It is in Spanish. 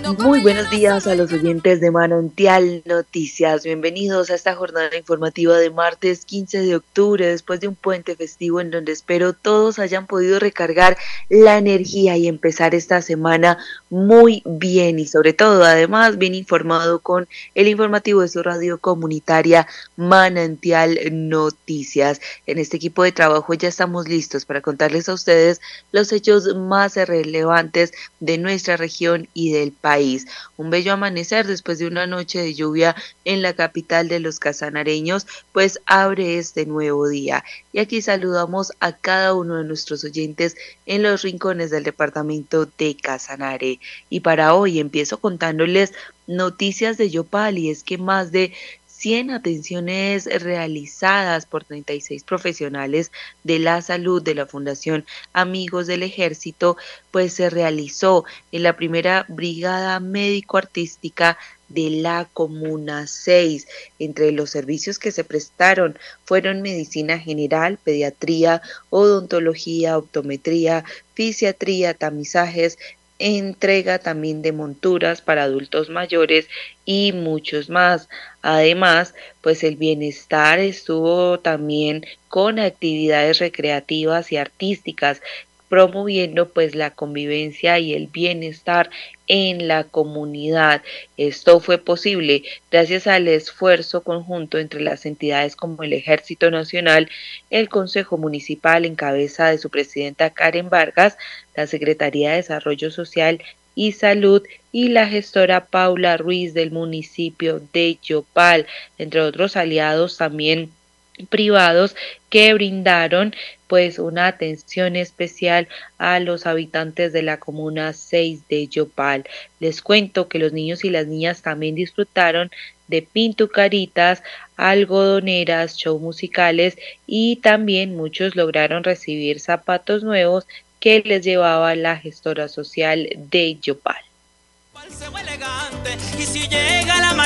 Muy buenos días a los oyentes de Manantial Noticias. Bienvenidos a esta jornada informativa de martes 15 de octubre, después de un puente festivo en donde espero todos hayan podido recargar la energía y empezar esta semana muy bien y sobre todo, además, bien informado con el informativo de su radio comunitaria Manantial Noticias. En este equipo de trabajo ya estamos listos para contarles a ustedes los hechos más relevantes de nuestra región y del país. Un bello amanecer después de una noche de lluvia en la capital de los casanareños, pues abre este nuevo día. Y aquí saludamos a cada uno de nuestros oyentes en los rincones del departamento de Casanare. Y para hoy empiezo contándoles noticias de Yopal, y es que más de 100 atenciones realizadas por 36 profesionales de la salud de la Fundación Amigos del Ejército, pues se realizó en la primera brigada médico-artística de la Comuna 6. Entre los servicios que se prestaron fueron medicina general, pediatría, odontología, optometría, fisiatría, tamizajes, entrega también de monturas para adultos mayores y muchos más. Además, pues el bienestar estuvo también con actividades recreativas y artísticas, promoviendo pues la convivencia y el bienestar en la comunidad. Esto fue posible gracias al esfuerzo conjunto entre las entidades como el Ejército Nacional, el Consejo Municipal en cabeza de su presidenta Karen Vargas, la Secretaría de Desarrollo Social y Salud y la gestora Paula Ruiz del municipio de Yopal, entre otros aliados también privados que brindaron pues una atención especial a los habitantes de la comuna 6 de Yopal. Les cuento que los niños y las niñas también disfrutaron de pintucaritas, algodoneras, show musicales y también muchos lograron recibir zapatos nuevos que les llevaba la gestora social de Yopal.